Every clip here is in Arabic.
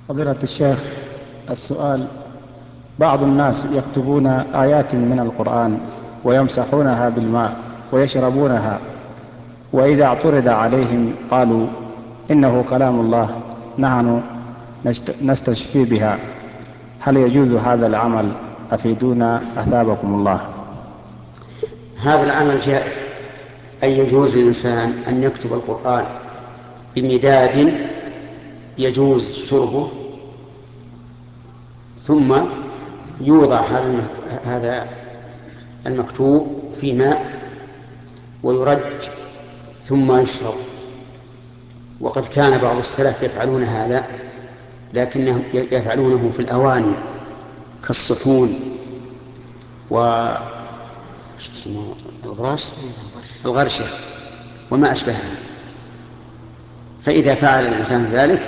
فضيلة الشيخ، السؤال: بعض الناس يكتبون آيات من القرآن ويمسحونها بالماء ويشربونها، وإذا اعترض عليهم قالوا إنه كلام الله، نحن نستشفي بها. هل يجوز هذا العمل؟ أفيدونا أثابكم الله. هذا العمل جائز، أي يجوز للإنسان أن يكتب القرآن بمداد يجوز شربه، ثم يوضع هذا المكتوب في ماء ويرج ثم يشرب. وقد كان بعض السلف يفعلون هذا، لكنهم يفعلونه في الأواني كالصحون الغرشة وما أشبهها. فإذا فعل الإنسان ذلك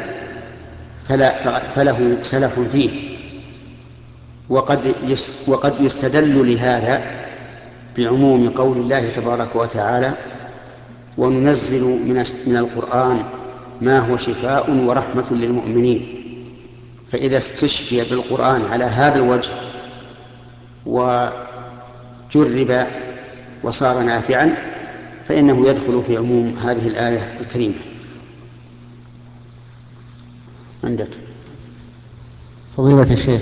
فله سلف فيه. وقد يستدل لهذا بعموم قول الله تبارك وتعالى: وننزل من القرآن ما هو شفاء ورحمة للمؤمنين. فإذا استشفي بالقرآن على هذا الوجه وجرب وصار نافعا فإنه يدخل في عموم هذه الآية الكريمة. عندك فضيلة الشيخ،